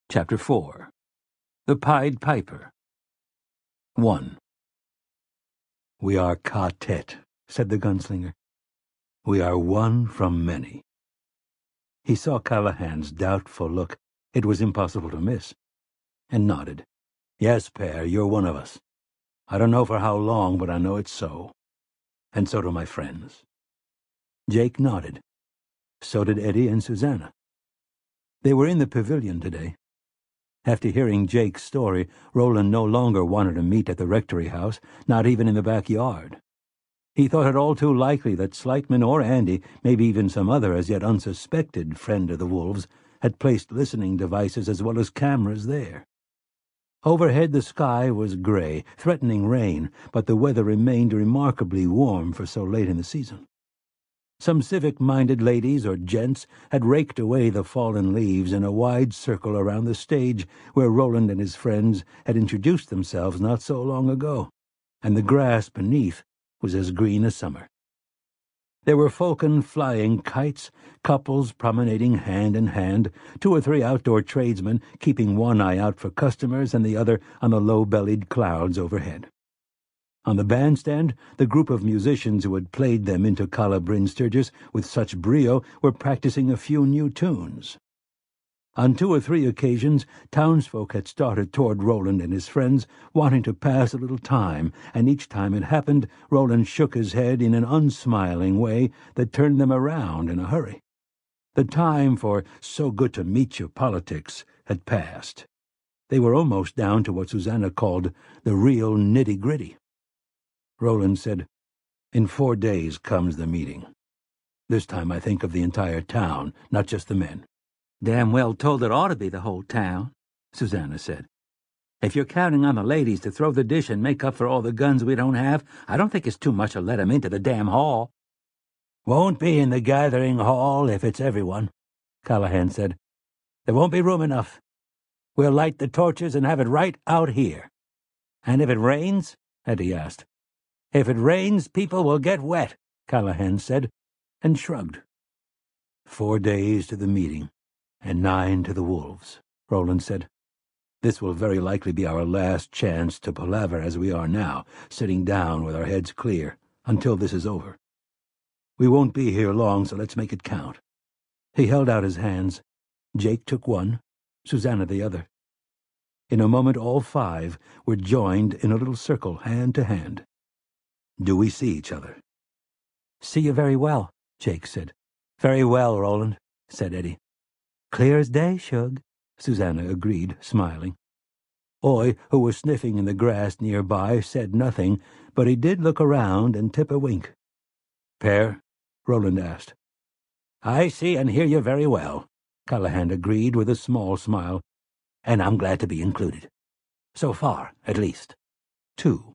Chapter 4. The Pied Piper. 1. "We are Ka-Tet," said the gunslinger. "We are one from many." He saw Callahan's doubtful look, it was impossible to miss, and nodded. "Yes, Père, you're one of us. I don't know for how long, but I know it's so. And so do my friends." Jake nodded. So did Eddie and Susanna. They were in the pavilion today. After hearing Jake's story, Roland no longer wanted to meet at the rectory house, not even in the backyard. He thought it all too likely that Slightman or Andy, maybe even some other as yet unsuspected friend of the wolves, had placed listening devices as well as cameras there. Overhead the sky was gray, threatening rain, but the weather remained remarkably warm for so late in the season. Some civic-minded ladies or gents had raked away the fallen leaves in a wide circle around the stage where Roland and his friends had introduced themselves not so long ago, and the grass beneath was as green as summer. There were falcon flying kites, couples promenading hand in hand, 2 or 3 outdoor tradesmen keeping one eye out for customers and the other on the low-bellied clouds overhead. On the bandstand, the group of musicians who had played them into Calla Bryn Sturgis with such brio were practicing a few new tunes. On 2 or 3 occasions, townsfolk had started toward Roland and his friends, wanting to pass a little time, and each time it happened, Roland shook his head in an unsmiling way that turned them around in a hurry. The time for so-good-to-meet-you politics had passed. They were almost down to what Susanna called the real nitty-gritty. Roland said, "In 4 days comes the meeting. This time I think of the entire town, not just the men." "Damn well told it ought to be the whole town," Susanna said. "If you're counting on the ladies to throw the dish and make up for all the guns we don't have, I don't think it's too much to let 'em into the damn hall." "Won't be in the gathering hall if it's everyone," Callahan said. "There won't be room enough. We'll light the torches and have it right out here." "And if it rains?" Eddie asked. "If it rains, people will get wet," Callahan said, and shrugged. 4 days to the meeting, and 9 to the wolves, Roland said. "This will very likely be our last chance to palaver as we are now, sitting down with our heads clear, until this is over. We won't be here long, so let's make it count." He held out his hands. Jake took one, Susanna the other. In a moment all 5 were joined in a little circle, hand to hand. "Do we see each other?" "See you very well," Jake said. "Very well, Roland," said Eddie. "Clear as day, Shug," Susanna agreed, smiling. Oy, who was sniffing in the grass nearby, said nothing, but he did look around and tip a wink. "Père?" Roland asked. "I see and hear you very well," Callahan agreed with a small smile. "And I'm glad to be included. So far, at least." 2.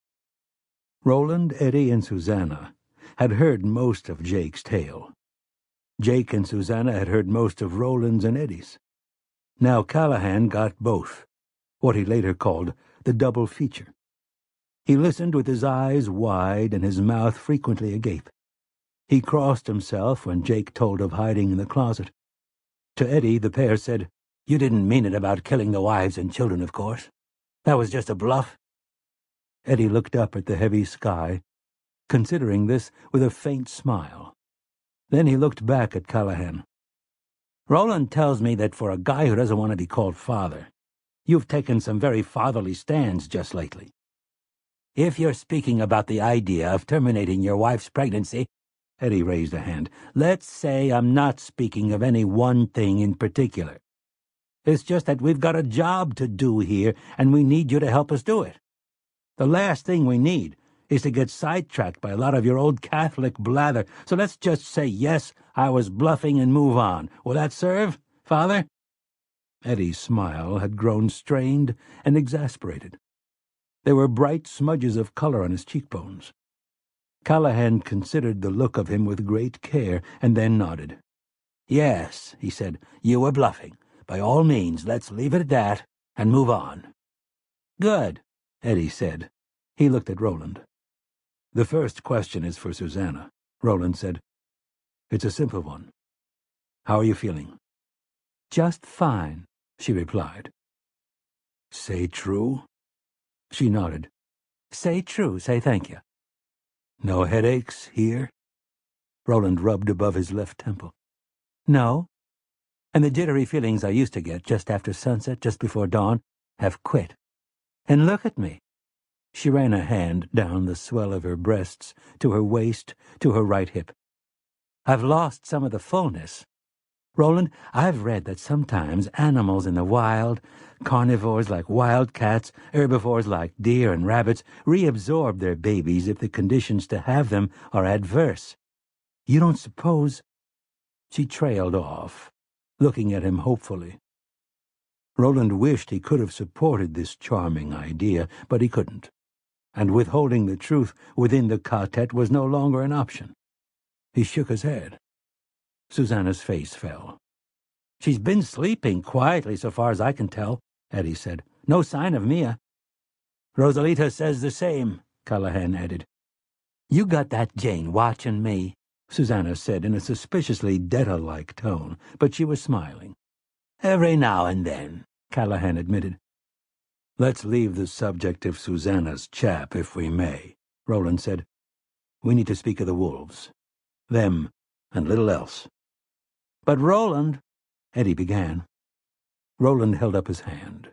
Roland, Eddie, and Susanna had heard most of Jake's tale. Jake and Susanna had heard most of Roland's and Eddie's. Now Callahan got both, what he later called the double feature. He listened with his eyes wide and his mouth frequently agape. He crossed himself when Jake told of hiding in the closet. To Eddie, the pair said, "You didn't mean it about killing the wives and children, of course. That was just a bluff." Eddie looked up at the heavy sky, considering this with a faint smile. Then he looked back at Callahan. "Roland tells me that for a guy who doesn't want to be called father, you've taken some very fatherly stands just lately. If you're speaking about the idea of terminating your wife's pregnancy," Eddie raised a hand, "let's say I'm not speaking of any one thing in particular. It's just that we've got a job to do here, and we need you to help us do it. The last thing we need is to get sidetracked by a lot of your old Catholic blather, so let's just say, yes, I was bluffing and move on. Will that serve, Father?" Eddie's smile had grown strained and exasperated. There were bright smudges of color on his cheekbones. Callahan considered the look of him with great care, and then nodded. "Yes," he said, "you were bluffing. By all means, let's leave it at that and move on." "Good," Eddie said. He looked at Roland. "The first question is for Susanna," Roland said. "It's a simple one. How are you feeling?" "Just fine," she replied. Say true? She nodded. Say true, say thank you. No headaches here? Roland rubbed above his left temple. No. And the jittery feelings I used to get just after sunset, just before dawn, have quit. And look at me. She ran a hand down the swell of her breasts, to her waist, to her right hip. I've lost some of the fullness. Roland, I've read that sometimes animals in the wild, carnivores like wild cats, herbivores like deer and rabbits, reabsorb their babies if the conditions to have them are adverse. You don't suppose... She trailed off, looking at him hopefully. Roland wished he could have supported this charming idea, but he couldn't, and withholding the truth within the quartet was no longer an option. He shook his head. Susanna's face fell. She's been sleeping quietly so far as I can tell, Eddie said. No sign of Mia. Rosalita says the same, Callahan added. You got that Jane watching me, Susanna said in a suspiciously Detta-like tone, but she was smiling. Every now and then, Callahan admitted. Let's leave the subject of Susanna's chap, if we may, Roland said. We need to speak of the wolves. Them and little else. But Roland, Eddie began. Roland held up his hand.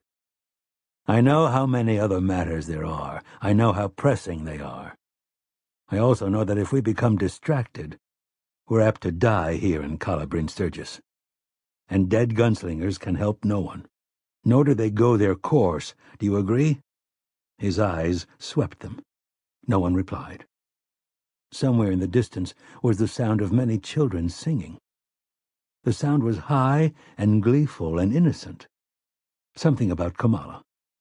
I know how many other matters there are. I know how pressing they are. I also know that if we become distracted, we're apt to die here in Calla Bryn Sturgis. And dead gunslingers can help no one. Nor do they go their course. Do you agree? His eyes swept them. No one replied. Somewhere in the distance was the sound of many children singing. The sound was high and gleeful and innocent. Something about Kamala.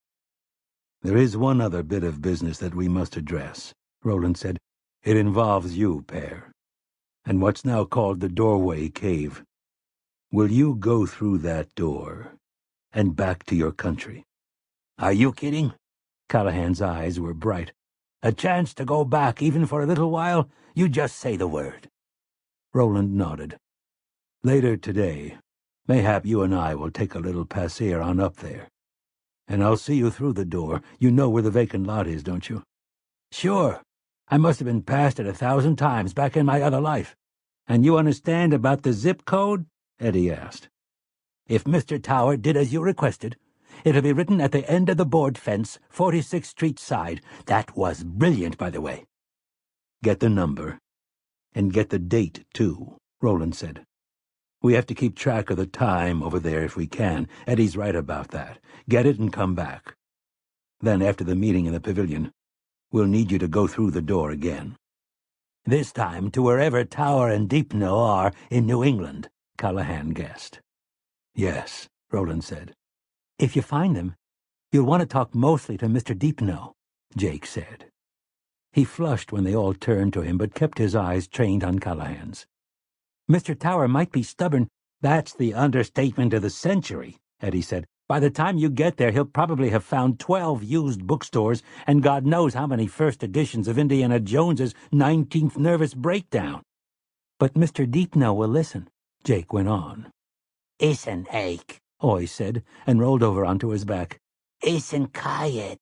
There is one other bit of business that we must address, Roland said. It involves you, Pear, and what's now called the Doorway Cave. Will you go through that door and back to your country? Are you kidding? Callahan's eyes were bright. A chance to go back even for a little while? You just say the word. Roland nodded. Later today, mayhap you and I will take a little pasear on up there. And I'll see you through the door. You know where the vacant lot is, don't you? Sure. I must have been past it 1,000 times back in my other life. And you understand about the zip code? Eddie asked. If Mr. Tower did as you requested, it'll be written at the end of the board fence, 46th Street side. That was brilliant, by the way. Get the number. And get the date, too, Roland said. We have to keep track of the time over there if we can. Eddie's right about that. Get it and come back. Then, after the meeting in the pavilion, we'll need you to go through the door again. This time to wherever Tower and Deepno are in New England, Callahan guessed. Yes, Roland said. If you find them, you'll want to talk mostly to Mr. Deepno, Jake said. He flushed when they all turned to him, but kept his eyes trained on Callahan's. Mr. Tower might be stubborn. That's the understatement of the century, Eddie said. By the time you get there, he'll probably have found 12 used bookstores and God knows how many first editions of Indiana Jones's 19th Nervous Breakdown. But Mr. Deepno will listen, Jake went on. Isn't ache, Oy said, and rolled over onto his back. Isn't quiet.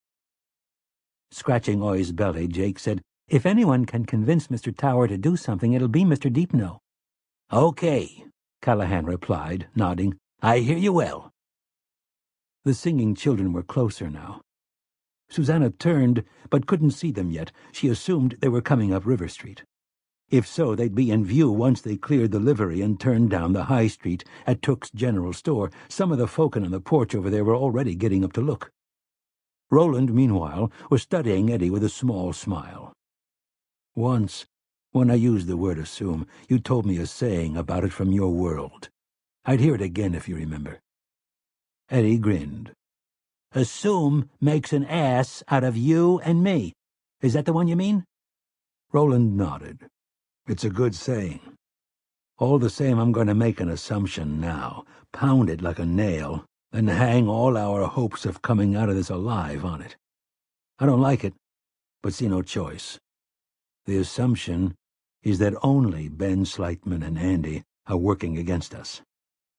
Scratching Oy's belly, Jake said, If anyone can convince Mr. Tower to do something, it'll be Mr. Deepno. Okay, Callahan replied, nodding. I hear you well. The singing children were closer now. Susanna turned, but couldn't see them yet. She assumed they were coming up River Street. If so, they'd be in view once they cleared the livery and turned down the High Street at Took's General Store. Some of the folkin on the porch over there were already getting up to look. Roland, meanwhile, was studying Eddie with a small smile. Once, when I used the word assume, you told me a saying about it from your world. I'd hear it again if you remember. Eddie grinned. Assume makes an ass out of you and me. Is that the one you mean? Roland nodded. It's a good saying. All the same, I'm going to make an assumption now, pound it like a nail, and hang all our hopes of coming out of this alive on it. I don't like it, but see no choice. The assumption is that only Ben Slightman and Andy are working against us.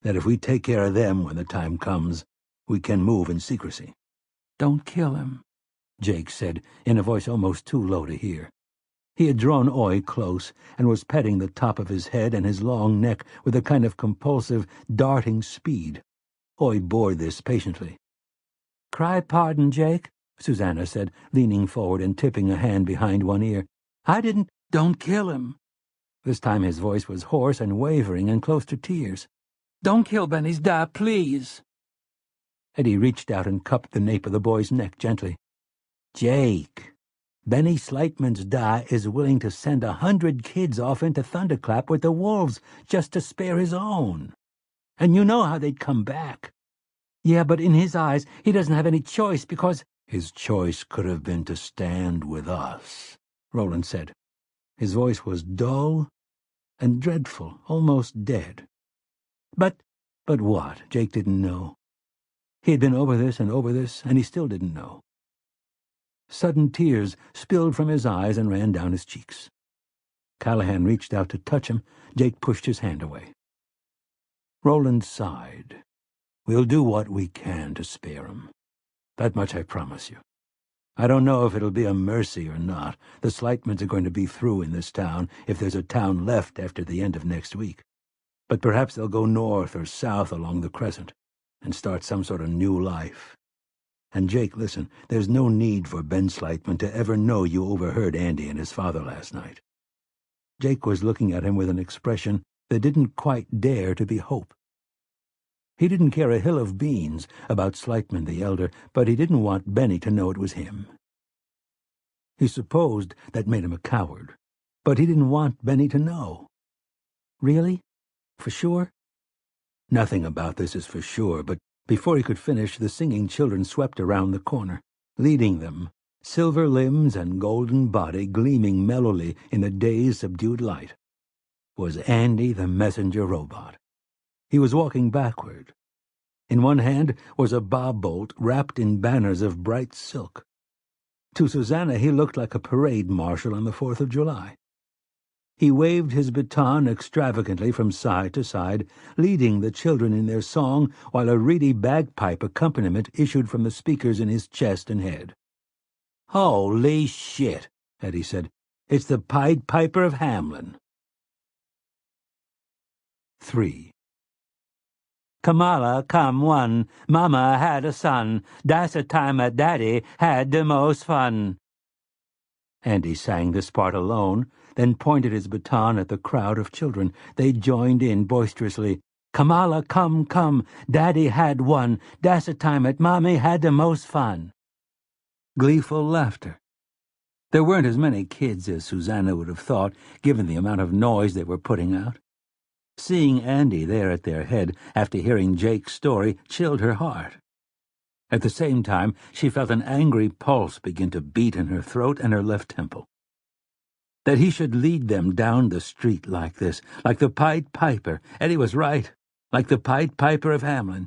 that if we take care of them when the time comes, we can move in secrecy. "Don't kill him," Jake said, in a voice almost too low to hear. He had drawn Oy close and was petting the top of his head and his long neck with a kind of compulsive, darting speed. Oy bore this patiently. "Cry pardon, Jake," Susanna said, leaning forward and tipping a hand behind one ear. "I didn't—" "Don't kill him." This time his voice was hoarse and wavering and close to tears. "Don't kill Benny's da, please." Eddie reached out and cupped the nape of the boy's neck gently. "Jake, Benny Slightman's da is willing to send 100 kids off into Thunderclap with the wolves just to spare his own. And you know how they'd come back. Yeah, but in his eyes, he doesn't have any choice because—" "His choice could have been to stand with us," Roland said. His voice was dull and dreadful, almost dead. But what? Jake didn't know. He had been over this, and he still didn't know. Sudden tears spilled from his eyes and ran down his cheeks. Callahan reached out to touch him. Jake pushed his hand away. Roland sighed. "We'll do what we can to spare him. That much I promise you. I don't know if it'll be a mercy or not. The Slightmans are going to be through in this town, if there's a town left after the end of next week. But perhaps they'll go north or south along the Crescent and start some sort of new life. And Jake, listen, there's no need for Ben Slightman to ever know you overheard Andy and his father last night." Jake was looking at him with an expression that didn't quite dare to be hope. He didn't care a hill of beans about Slightman the elder, but he didn't want Benny to know it was him. He supposed that made him a coward, but he didn't want Benny to know. "Really? For sure?" "Nothing about this is for sure, but before he could finish, the singing children swept around the corner, leading them, silver limbs and golden body gleaming mellowly in the day's subdued light, was Andy the messenger robot. He was walking backward. In one hand was a bob bolt wrapped in banners of bright silk. To Susanna he looked like a parade marshal on the 4th of July. He waved his baton extravagantly from side to side, leading the children in their song while a reedy bagpipe accompaniment issued from the speakers in his chest and head. "Holy shit," Eddie said. "It's the Pied Piper of Hamelin." 3. "Kamala come one, Mama had a son, that's the time that Daddy had the most fun." Andy sang this part alone, then pointed his baton at the crowd of children. They joined in boisterously. "Kamala come, Daddy had one, that's the time that Mommy had the most fun." Gleeful laughter. There weren't as many kids as Susanna would have thought, given the amount of noise they were putting out. Seeing Andy there at their head after hearing Jake's story chilled her heart. At the same time, she felt an angry pulse begin to beat in her throat and her left temple. That he should lead them down the street like this, like the Pied Piper, Eddie was right, like the Pied Piper of Hamelin.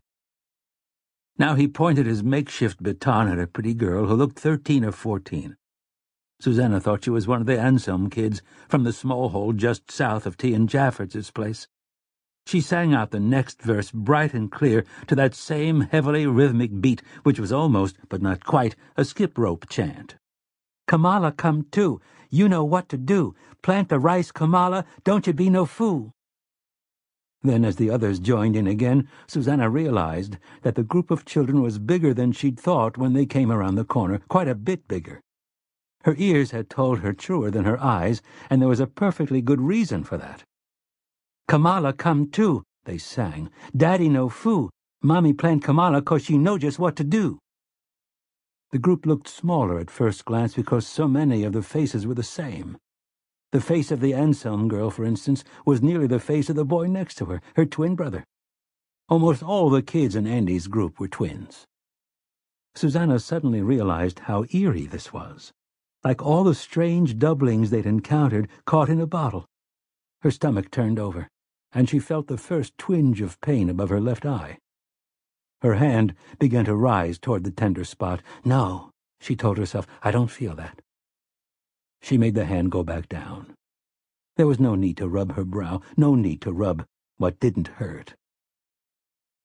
Now he pointed his makeshift baton at a pretty girl who looked 13 or 14. Susanna thought she was one of the Anselm kids from the small hole just south of T. and Jaffords' place. She sang out the next verse bright and clear to that same heavily rhythmic beat, which was almost, but not quite, a skip-rope chant. "Kamala come too, you know what to do. Plant the rice, Kamala, don't you be no fool." Then, as the others joined in again, Susanna realized that the group of children was bigger than she'd thought when they came around the corner, quite a bit bigger. Her ears had told her truer than her eyes, and there was a perfectly good reason for that. "Kamala come too," they sang. "Daddy no foo. Mommy plant Kamala 'cause she know just what to do." The group looked smaller at first glance because so many of the faces were the same. The face of the Anselm girl, for instance, was nearly the face of the boy next to her, her twin brother. Almost all the kids in Andy's group were twins. Susanna suddenly realized how eerie this was, like all the strange doublings they'd encountered caught in a bottle. Her stomach turned over, and she felt the first twinge of pain above her left eye. Her hand began to rise toward the tender spot. "No," she told herself, "I don't feel that." She made the hand go back down. There was no need to rub her brow, no need to rub what didn't hurt.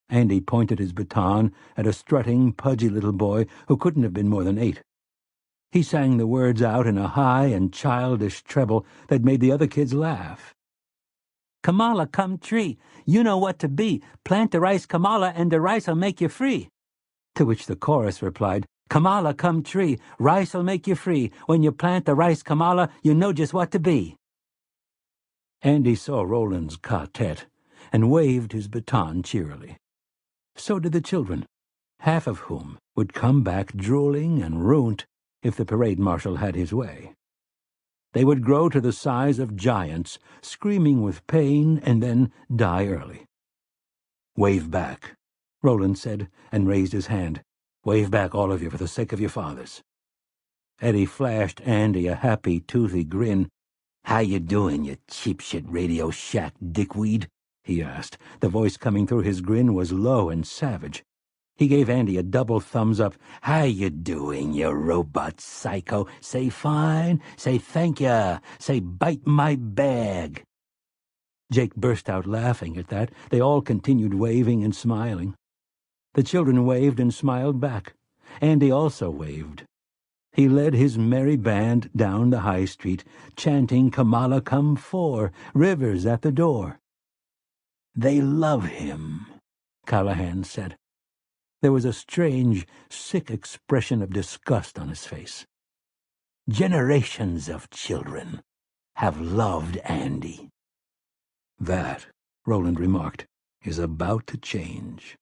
Andy pointed his baton at a strutting, pudgy little boy who couldn't have been more than 8. He sang the words out in a high and childish treble that made the other kids laugh. "Kamala come tree, you know what to be. Plant the rice, Kamala, and the rice'll make you free." To which the chorus replied, "Kamala come tree, rice'll make you free. When you plant the rice, Kamala, you know just what to be." Andy saw Roland's quartet and waved his baton cheerily. So did the children, half of whom would come back drooling and ruined if the parade marshal had his way. They would grow to the size of giants, screaming with pain, and then die early. "Wave back," Roland said, and raised his hand. "Wave back, all of you, for the sake of your fathers." Eddie flashed Andy a happy, toothy grin. "How you doing, you cheap-shit Radio Shack dickweed?" he asked. The voice coming through his grin was low and savage. He gave Andy a double thumbs up. "How you doing, you robot psycho? Say fine, say thank ya, say bite my bag." Jake burst out laughing at that. They all continued waving and smiling. The children waved and smiled back. Andy also waved. He led his merry band down the high street, chanting "Kamala come 4, Rivers at the door." "They love him," Callahan said. There was a strange, sick expression of disgust on his face. "Generations of children have loved Andy." "That," Roland remarked, "is about to change."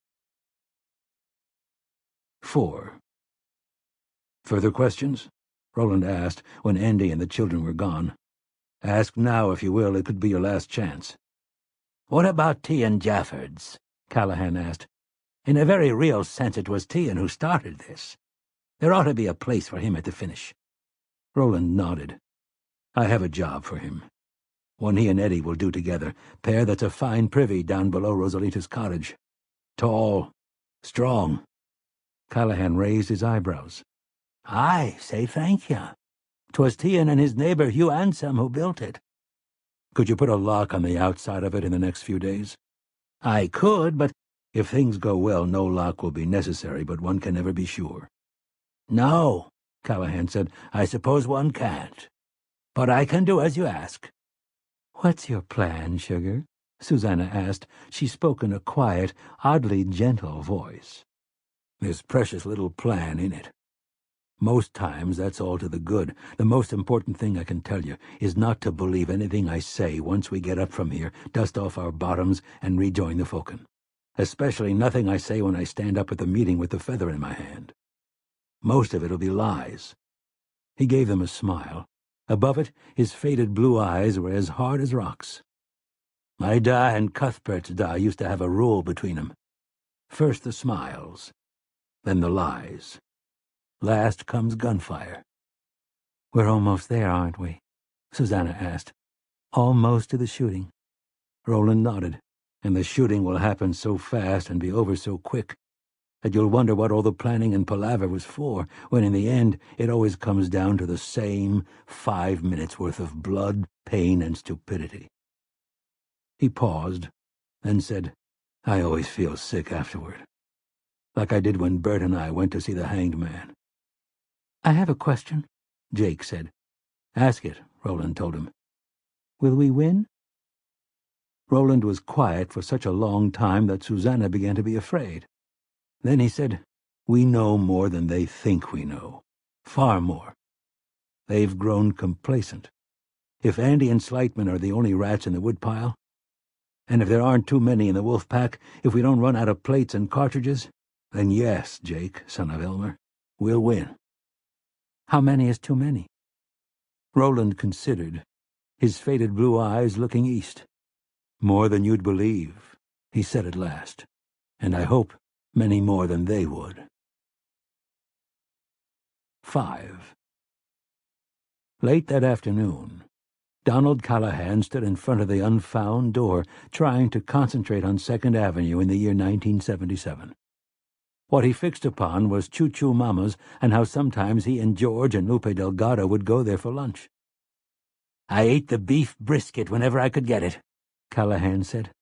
4. "Further questions?" Roland asked when Andy and the children were gone. "Ask now if you will. It could be your last chance." "What about Tian Jaffords?" Callahan asked. "In a very real sense, it was Tian who started this. There ought to be a place for him at the finish." Roland nodded. "I have a job for him. One he and Eddie will do together. Pair that's a fine privy down below Rosalita's cottage. Tall, strong." Callahan raised his eyebrows. "I say thank you. 'Twas Tian and his neighbor Hugh Ansem who built it." "Could you put a lock on the outside of it in the next few days?" "I could, but—" "If things go well, no lock will be necessary, but one can never be sure." "No," Callahan said, "I suppose one can't. But I can do as you ask." "What's your plan, sugar?" Susanna asked. She spoke in a quiet, oddly gentle voice. "There's precious little plan in it. Most times that's all to the good. The most important thing I can tell you is not to believe anything I say once we get up from here, dust off our bottoms, and rejoin the Falcon. Especially nothing I say when I stand up at the meeting with the feather in my hand. Most of it'll be lies." He gave them a smile. Above it, his faded blue eyes were as hard as rocks. "My da and Cuthbert's da used to have a rule between 'em. First the smiles, then the lies. Last comes gunfire." "We're almost there, aren't we?" Susanna asked. "Almost to the shooting." Roland nodded. "And the shooting will happen so fast and be over so quick that you'll wonder what all the planning and palaver was for, when in the end it always comes down to the same 5 minutes' worth of blood, pain, and stupidity." He paused, then said, "I always feel sick afterward, like I did when Bert and I went to see the hanged man." "I have a question," Jake said. "Ask it," Roland told him. "Will we win?" Roland was quiet for such a long time that Susanna began to be afraid. Then he said, "We know more than they think we know. Far more. They've grown complacent. If Andy and Slightman are the only rats in the woodpile, and if there aren't too many in the wolf pack, if we don't run out of plates and cartridges, then yes, Jake, son of Elmer, we'll win." "How many is too many?" Roland considered, his faded blue eyes looking east. "More than you'd believe," he said at last, "and I hope many more than they would." 5. Late that afternoon, Donald Callahan stood in front of the unfound door, trying to concentrate on 2nd Avenue in the year 1977. What he fixed upon was Choo Choo Mama's and how sometimes he and George and Lupe Delgado would go there for lunch. "I ate the beef brisket whenever I could get it," Callahan said.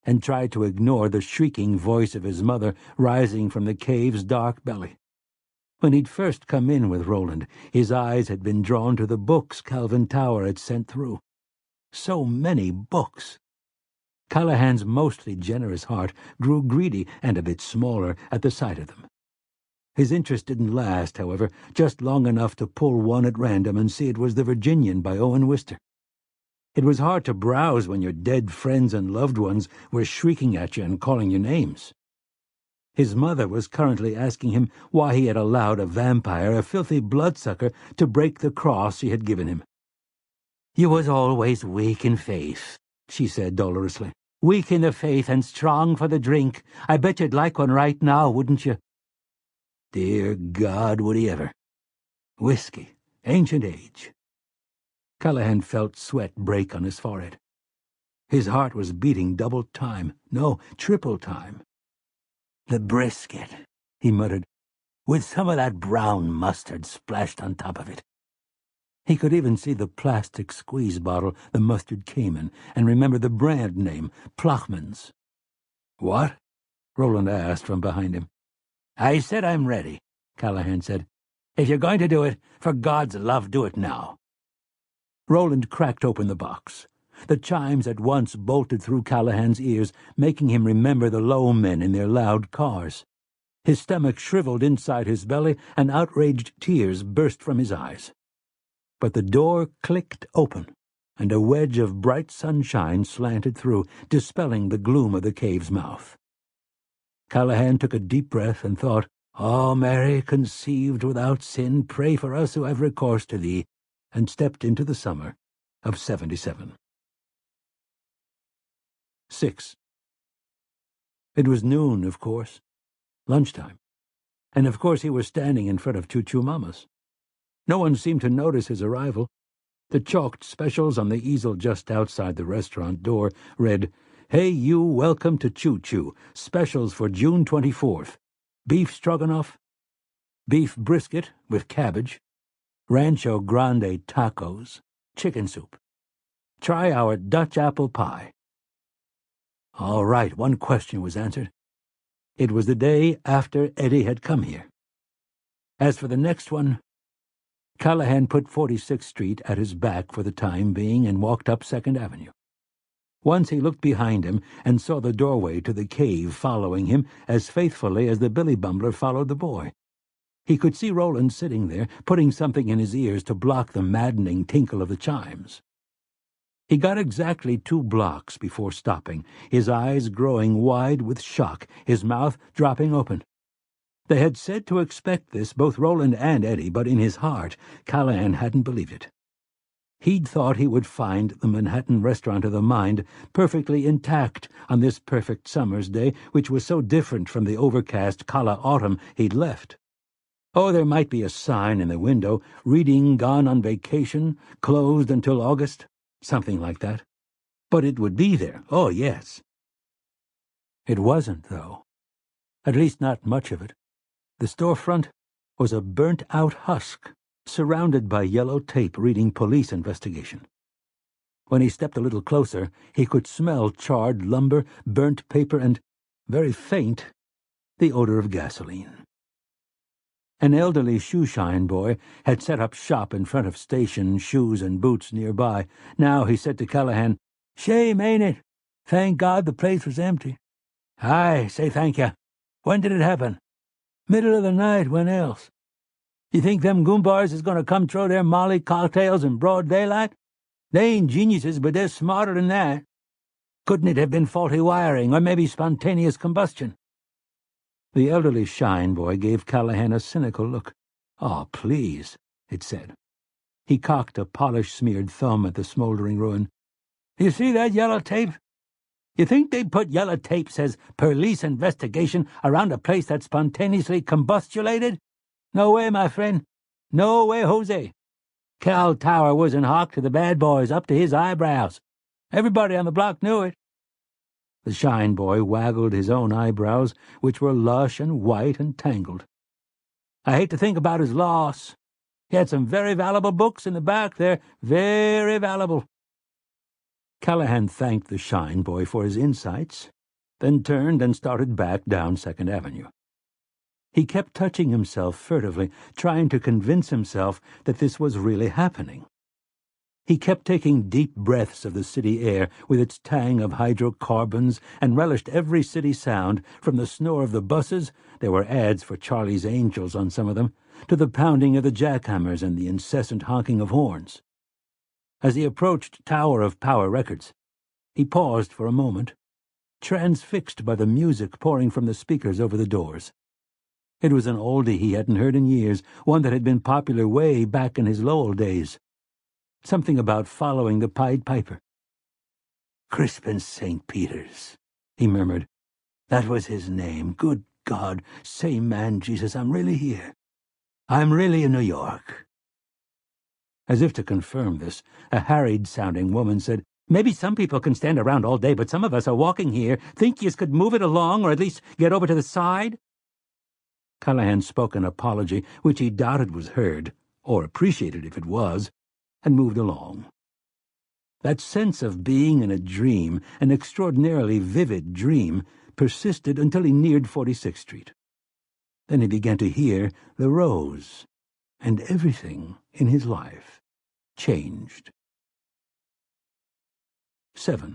and tried to ignore the shrieking voice of his mother rising from the cave's dark belly. When he'd first come in with Roland, his eyes had been drawn to the books Calvin Tower had sent through. So many books! Callahan's mostly generous heart grew greedy and a bit smaller at the sight of them. His interest didn't last, however, just long enough to pull one at random and see it was The Virginian by Owen Wister. It was hard to browse when your dead friends and loved ones were shrieking at you and calling you names. His mother was currently asking him why he had allowed a vampire, a filthy bloodsucker, to break the cross she had given him. "You was always weak in faith," she said dolorously. "Weak in the faith and strong for the drink. I bet you'd like one right now, wouldn't you?" Dear God, would he ever? Whiskey, ancient age. Callahan felt sweat break on his forehead. His heart was beating double time, no, triple time. "The brisket," he muttered, "with some of that brown mustard splashed on top of it." He could even see the plastic squeeze bottle the mustard came in, and remember the brand name, Plochman's. "What?" Roland asked from behind him. "I said I'm ready," Callahan said. "If you're going to do it, for God's love, do it now." Roland cracked open the box. The chimes at once bolted through Callahan's ears, making him remember the low men in their loud cars. His stomach shriveled inside his belly, and outraged tears burst from his eyes. But the door clicked open, and a wedge of bright sunshine slanted through, dispelling the gloom of the cave's mouth. Callahan took a deep breath and thought, "O Mary, conceived without sin, pray for us who have recourse to thee," and stepped into the summer of 77. 6. It was noon, of course. Lunchtime. And of course he was standing in front of Choo Choo Mama's. No one seemed to notice his arrival. The chalked specials on the easel just outside the restaurant door read, "Hey you, welcome to Choo Choo. Specials for June 24th. Beef stroganoff, beef brisket with cabbage, Rancho Grande tacos, chicken soup. Try our Dutch apple pie." All right, one question was answered. It was the day after Eddie had come here. As for the next one, Callahan put 46th Street at his back for the time being and walked up 2nd Avenue. Once he looked behind him and saw the doorway to the cave following him as faithfully as the Billy Bumbler followed the boy. He could see Roland sitting there, putting something in his ears to block the maddening tinkle of the chimes. He got exactly 2 blocks before stopping, his eyes growing wide with shock, his mouth dropping open. They had said to expect this, both Roland and Eddie, but in his heart, Callahan hadn't believed it. He'd thought he would find the Manhattan Restaurant of the Mind perfectly intact on this perfect summer's day, which was so different from the overcast Kala autumn he'd left. Oh, there might be a sign in the window, reading gone on vacation, closed until August, something like that. But it would be there, oh yes. It wasn't, though. At least not much of it. The storefront was a burnt-out husk, surrounded by yellow tape reading police investigation. When he stepped a little closer, he could smell charred lumber, burnt paper, and, very faint, the odor of gasoline. An elderly shoeshine boy had set up shop in front of station shoes and boots nearby. Now he said to Callahan, "Shame, ain't it? Thank God the place was empty." "Aye, say thank you. When did it happen?" "Middle of the night, when else? You think them goombars is going to come throw their molly cocktails in broad daylight? They ain't geniuses, but they're smarter than that. Couldn't it have been faulty wiring, or maybe spontaneous combustion?" The elderly shine boy gave Callahan a cynical look. "Oh, please," it said. He cocked a polish-smeared thumb at the smoldering ruin. "You see that yellow tape? You think they put yellow tape says police investigation around a place that's spontaneously combustulated? No way, my friend. No way, Jose. Cal Tower was in hock to the bad boys up to his eyebrows. Everybody on the block knew it." The shine boy waggled his own eyebrows, which were lush and white and tangled. "I hate to think about his loss. He had some very valuable books in the back there, very valuable." Callahan thanked the Shine boy for his insights, then turned and started back down 2nd Avenue. He kept touching himself furtively, trying to convince himself that this was really happening. He kept taking deep breaths of the city air with its tang of hydrocarbons and relished every city sound, from the snore of the buses — there were ads for Charlie's Angels on some of them — to the pounding of the jackhammers and the incessant honking of horns. As he approached Tower of Power Records, he paused for a moment, transfixed by the music pouring from the speakers over the doors. It was an oldie he hadn't heard in years, one that had been popular way back in his Lowell days. Something about following the Pied Piper. "Crispin St. Peter's," he murmured. "That was his name. Good God, say, man, Jesus, I'm really here. I'm really in New York." As if to confirm this, a harried-sounding woman said, "Maybe some people can stand around all day, but some of us are walking here. Think yous could move it along, or at least get over to the side?" Callahan spoke an apology, which he doubted was heard, or appreciated if it was, and moved along. That sense of being in a dream, an extraordinarily vivid dream, persisted until he neared 46th Street. Then he began to hear the Rose, and everything in his life changed. 7.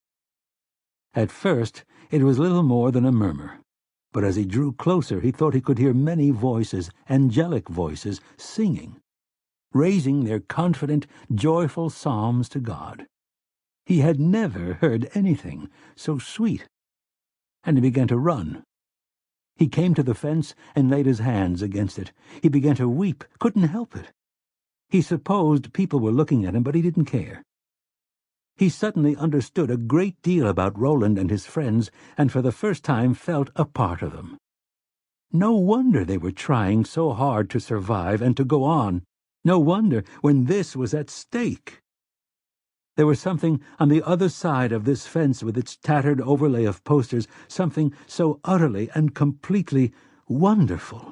At first, it was little more than a murmur, but as he drew closer he thought he could hear many voices, angelic voices, singing, raising their confident, joyful psalms to God. He had never heard anything so sweet, and he began to run. He came to the fence and laid his hands against it. He began to weep, couldn't help it. He supposed people were looking at him, but he didn't care. He suddenly understood a great deal about Roland and his friends, and for the first time felt a part of them. No wonder they were trying so hard to survive and to go on. No wonder, when this was at stake. There was something on the other side of this fence with its tattered overlay of posters, something so utterly and completely wonderful.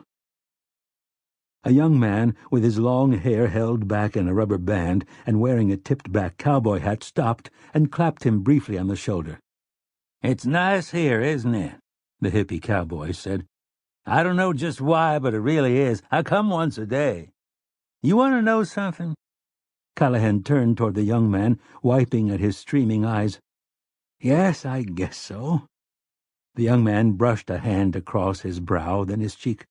A young man with his long hair held back in a rubber band and wearing a tipped-back cowboy hat stopped and clapped him briefly on the shoulder. "It's nice here, isn't it?" the hippie cowboy said. "I don't know just why, but it really is. I come once a day. You want to know something?" Callahan turned toward the young man, wiping at his streaming eyes. "Yes, I guess so." The young man brushed a hand across his brow, then his cheek.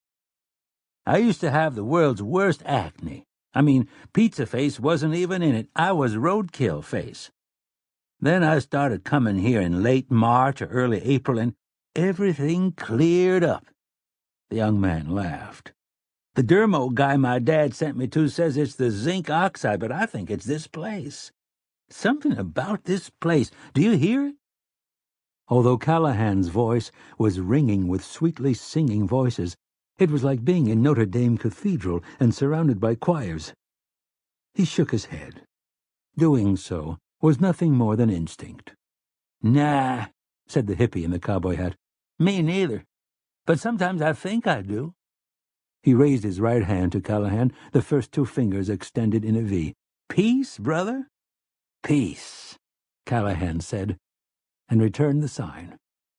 "I used to have the world's worst acne. I mean, pizza face wasn't even in it. I was roadkill face. Then I started coming here in late March or early April, and everything cleared up." The young man laughed. "The dermo guy my dad sent me to says it's the zinc oxide, but I think it's this place. Something about this place. Do you hear it?" Although Callahan's voice was ringing with sweetly singing voices, it was like being in Notre Dame Cathedral and surrounded by choirs. He shook his head. Doing so was nothing more than instinct. "Nah," said the hippie in the cowboy hat. "Me neither. But sometimes I think I do." He raised his right hand to Callahan, the first two fingers extended in a V. "Peace, brother?" "Peace," Callahan said, and returned the sign.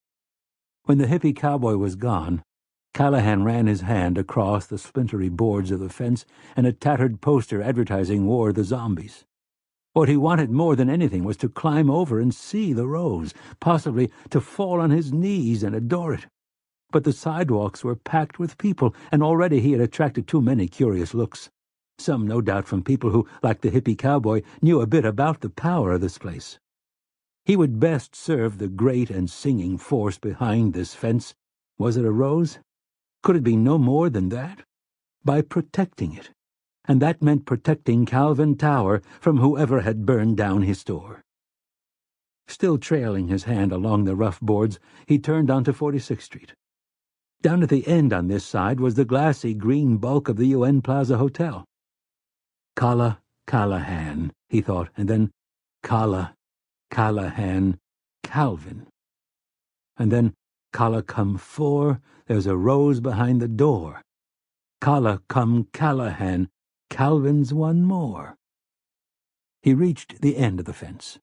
When the hippie cowboy was gone, Callahan ran his hand across the splintery boards of the fence and a tattered poster advertising War of the Zombies. What he wanted more than anything was to climb over and see the Rose, possibly to fall on his knees and adore it. But the sidewalks were packed with people, and already he had attracted too many curious looks. Some, no doubt, from people who, like the hippie cowboy, knew a bit about the power of this place. He would best serve the great and singing force behind this fence. Was it a rose? Could it be no more than that? By protecting it. And that meant protecting Calvin Tower from whoever had burned down his store. Still trailing his hand along the rough boards, he turned onto 46th Street. Down at the end on this side was the glassy green bulk of the UN Plaza Hotel. Callahan, he thought, and then Callahan, Calvin. And then come 4, there's a rose behind the door. Come Callahan, Calvin's one more. He reached the end of the fence.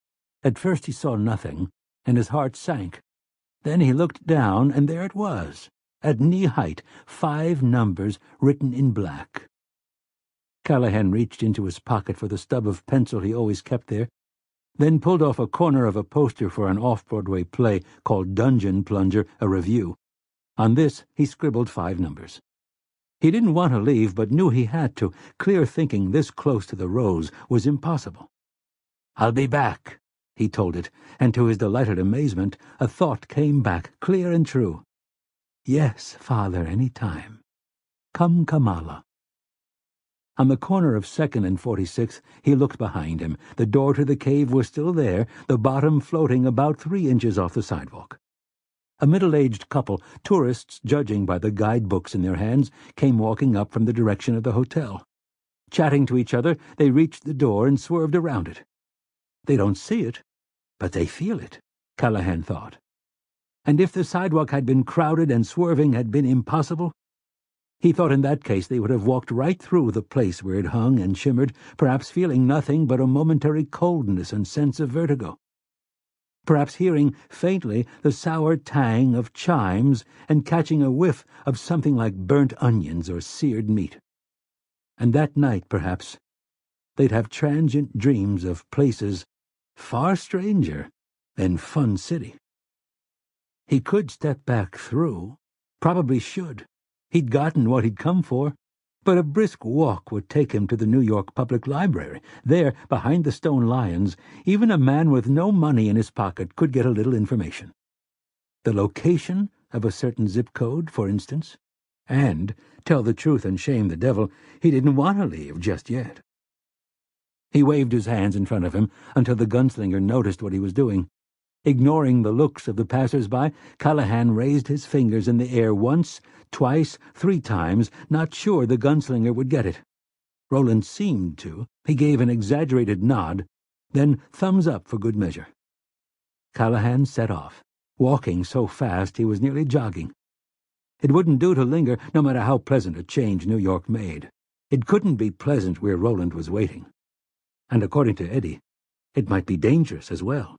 At first he saw nothing, and his heart sank. Then he looked down, and there it was, at knee-height, 5 numbers written in black. Callahan reached into his pocket for the stub of pencil he always kept there, then pulled off a corner of a poster for an off-Broadway play called Dungeon Plunger, a review. On this he scribbled 5 numbers. He didn't want to leave, but knew he had to. Clear thinking this close to the Rose was impossible. "I'll be back," he told it, and to his delighted amazement, a thought came back, clear and true. "Yes, Father, any time. Come, Kamala." On the corner of 2nd and 46th, he looked behind him. The door to the cave was still there, the bottom floating about 3 inches off the sidewalk. A middle-aged couple, tourists judging by the guidebooks in their hands, came walking up from the direction of the hotel. Chatting to each other, they reached the door and swerved around it. They don't see it, but they feel it, Callahan thought. And if the sidewalk had been crowded and swerving had been impossible, he thought in that case they would have walked right through the place where it hung and shimmered, perhaps feeling nothing but a momentary coldness and sense of vertigo. Perhaps hearing faintly the sour tang of chimes and catching a whiff of something like burnt onions or seared meat. And that night, perhaps, they'd have transient dreams of places far stranger than Fun City. He could step back through, probably should. He'd gotten what he'd come for, but a brisk walk would take him to the New York Public Library. There, behind the stone lions, even a man with no money in his pocket could get a little information. The location of a certain zip code, for instance. And, tell the truth and shame the devil, he didn't want to leave just yet. He waved his hands in front of him until the gunslinger noticed what he was doing. Ignoring the looks of the passers-by, Callahan raised his fingers in the air once, twice, 3 times, not sure the gunslinger would get it. Roland seemed to. He gave an exaggerated nod, then thumbs up for good measure. Callahan set off, walking so fast he was nearly jogging. It wouldn't do to linger, no matter how pleasant a change New York made. It couldn't be pleasant where Roland was waiting. And according to Eddie, it might be dangerous as well.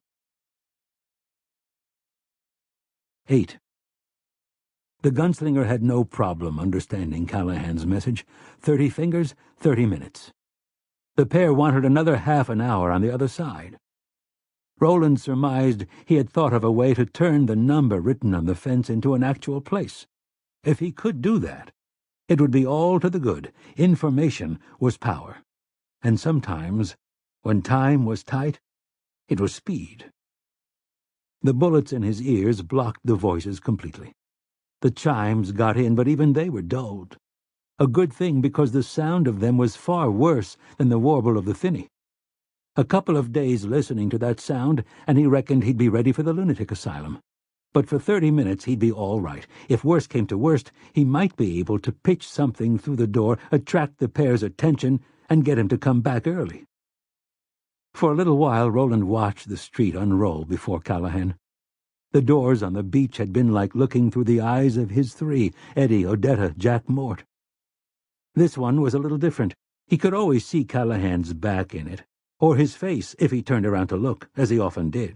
8. The gunslinger had no problem understanding Callahan's message. 30 fingers, 30 minutes. The pair wanted another half an hour on the other side. Roland surmised he had thought of a way to turn the number written on the fence into an actual place. If he could do that, it would be all to the good. Information was power. And sometimes, when time was tight, it was speed. The bullets in his ears blocked the voices completely. The chimes got in, but even they were dulled. A good thing, because the sound of them was far worse than the warble of the thinny. A couple of days listening to that sound, and he reckoned he'd be ready for the lunatic asylum. But for 30 minutes he'd be all right. If worst came to worst, he might be able to pitch something through the door, attract the pair's attention, and get him to come back early. For a little while Roland watched the street unroll before Callahan. The doors on the beach had been like looking through the eyes of his 3, Eddie, Odetta, Jack Mort. This one was a little different. He could always see Callahan's back in it, or his face if he turned around to look, as he often did.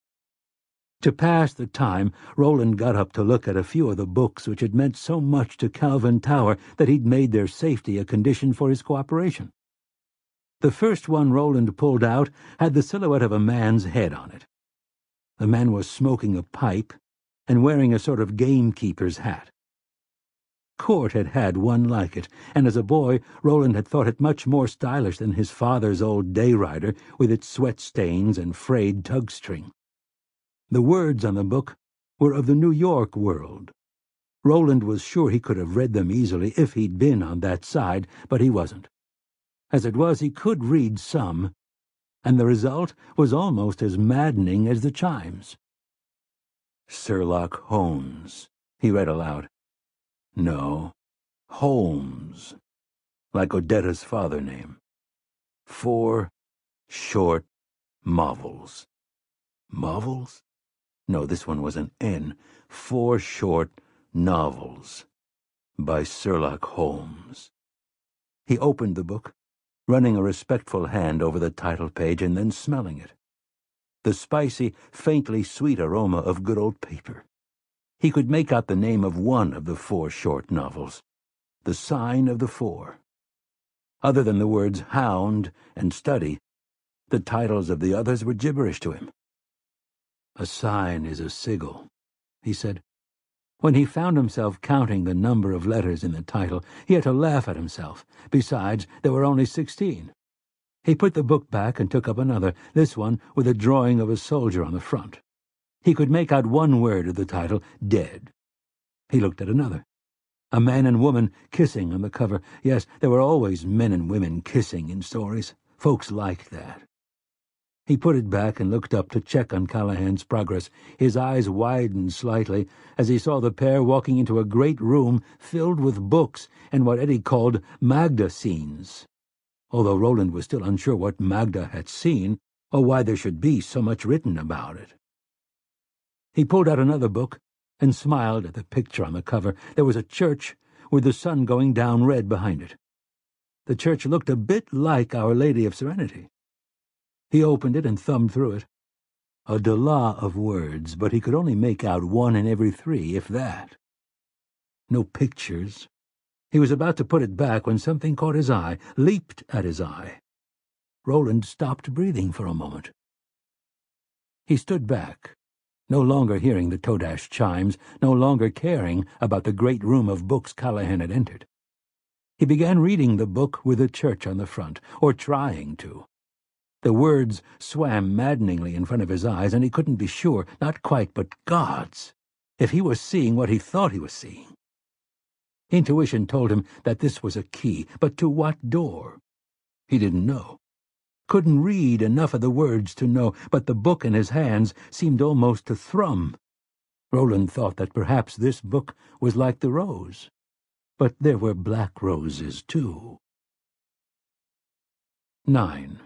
To pass the time, Roland got up to look at a few of the books which had meant so much to Calvin Tower that he'd made their safety a condition for his cooperation. The first one Roland pulled out had the silhouette of a man's head on it. The man was smoking a pipe and wearing a sort of gamekeeper's hat. Court had had one like it, and as a boy Roland had thought it much more stylish than his father's old day rider with its sweat stains and frayed tug-string. The words on the book were of the New York world. Roland was sure he could have read them easily if he'd been on that side, but he wasn't. As it was, he could read some, and the result was almost as maddening as the chimes. Sherlock Holmes, he read aloud. No, Holmes, like Odetta's father name. 4 short novels. Novels? No, this one was an N. 4 short novels by Sherlock Holmes. He opened the book, running a respectful hand over the title page and then smelling it. the spicy, faintly sweet aroma of good old paper. He could make out the name of one of the 4 short novels, The Sign of the Four. Other than the words hound and study, the titles of the others were gibberish to him. A sign is a sigil, he said. When he found himself counting the number of letters in the title, he had to laugh at himself. Besides, there were only 16. He put the book back and took up another, this one with a drawing of a soldier on the front. He could make out one word of the title, dead. He looked at another. A man and woman kissing on the cover. Yes, there were always men and women kissing in stories. Folks liked that. He put it back and looked up to check on Callahan's progress. His eyes widened slightly as he saw the pair walking into a great room filled with books and what Eddie called Magda scenes. Although Roland was still unsure what Magda had seen or why there should be so much written about it. He pulled out another book and smiled at the picture on the cover. There was a church with the sun going down red behind it. The church looked a bit like Our Lady of Serenity. He opened it and thumbed through it. A dela of words, but he could only make out 1 in every 3, if that. No pictures. He was about to put it back when something caught his eye, leaped at his eye. Roland stopped breathing for a moment. He stood back, no longer hearing the Todash chimes, no longer caring about the great room of books Callahan had entered. He began reading the book with the church on the front, or trying to. The words swam maddeningly in front of his eyes, and he couldn't be sure, not quite, but gods, if he was seeing what he thought he was seeing. Intuition told him that this was a key, but to what door? He didn't know. Couldn't read enough of the words to know, but the book in his hands seemed almost to thrum. Roland thought that perhaps this book was like the rose, but there were black roses, too. 9.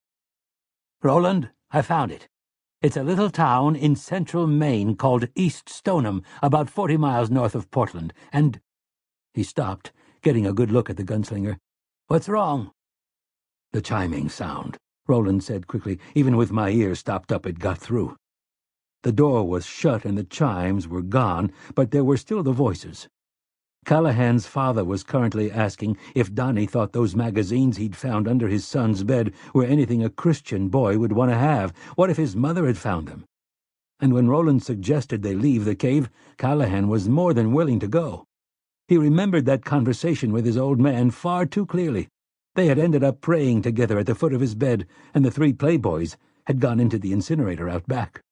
Roland, I found it. It's a little town in central Maine called East Stoneham, about 40 miles north of Portland, and— He stopped, getting a good look at the gunslinger. What's wrong? The chiming sound, Roland said quickly. Even with my ears stopped up, it got through. The door was shut and the chimes were gone, but there were still the voices. Callahan's father was currently asking if Donnie thought those magazines he'd found under his son's bed were anything a Christian boy would want to have. What if his mother had found them? And when Roland suggested they leave the cave, Callahan was more than willing to go. He remembered that conversation with his old man far too clearly. They had ended up praying together at the foot of his bed, and the 3 playboys had gone into the incinerator out back.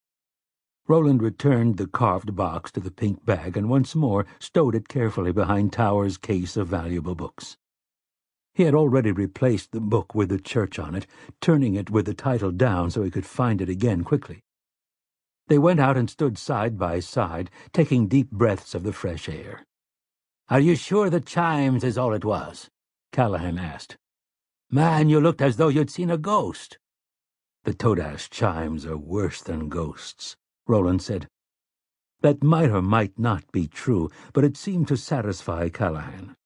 Roland returned the carved box to the pink bag and once more stowed it carefully behind Tower's case of valuable books. He had already replaced the book with the church on it, turning it with the title down so he could find it again quickly. They went out and stood side by side, taking deep breaths of the fresh air. "Are you sure the chimes is all it was?" Callahan asked. "Man, you looked as though you'd seen a ghost." "The Todash chimes are worse than ghosts," Roland said. That might or might not be true, but it seemed to satisfy Callahan.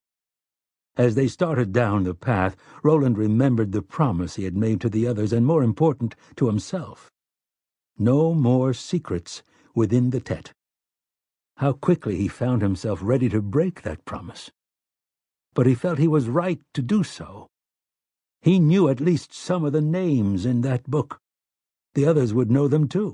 As they started down the path, Roland remembered the promise he had made to the others, and more important, to himself. No more secrets within the Tet. How quickly he found himself ready to break that promise. But he felt he was right to do so. He knew at least some of the names in that book. The others would know them too.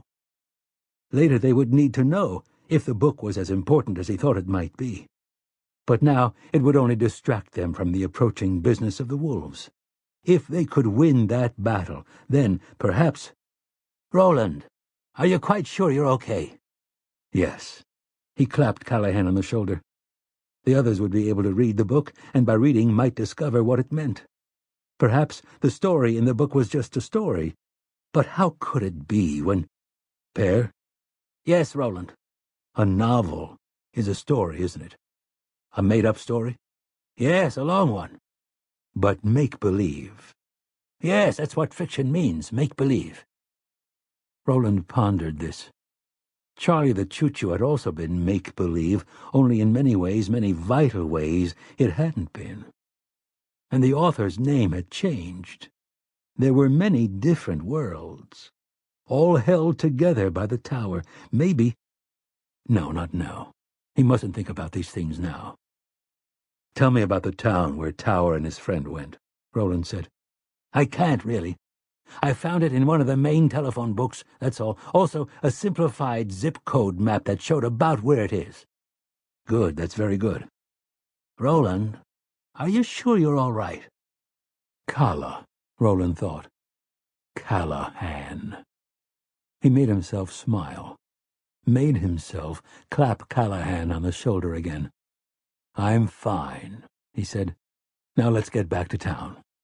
Later they would need to know if the book was as important as he thought it might be. But now it would only distract them from the approaching business of the wolves. If they could win that battle, then perhaps— "Roland, are you quite sure you're okay?" "Yes." He clapped Callahan on the shoulder. The others would be able to read the book, and by reading might discover what it meant. Perhaps the story in the book was just a story. But how could it be when— "Pear?" "Yes, Roland." "A novel is a story, isn't it? A made-up story?" "Yes, a long one." "But make-believe." "Yes, that's what fiction means, make-believe." Roland pondered this. Charlie the Choo-Choo had also been make-believe, only in many ways, many vital ways, it hadn't been. And the author's name had changed. There were many different worlds. all held together by the tower. Maybe... No, not now. He mustn't think about these things now. Tell me about the town where Tower and his friend went, Roland said. I can't, really. I found it in one of the main telephone books, that's all. Also, a simplified zip code map that showed about where it is. Good, that's very good. Roland, are you sure you're all right? Kala, Roland thought. Callahan. He made himself smile. Made himself clap Callahan on the shoulder again. I'm fine, he said. Now let's get back to town.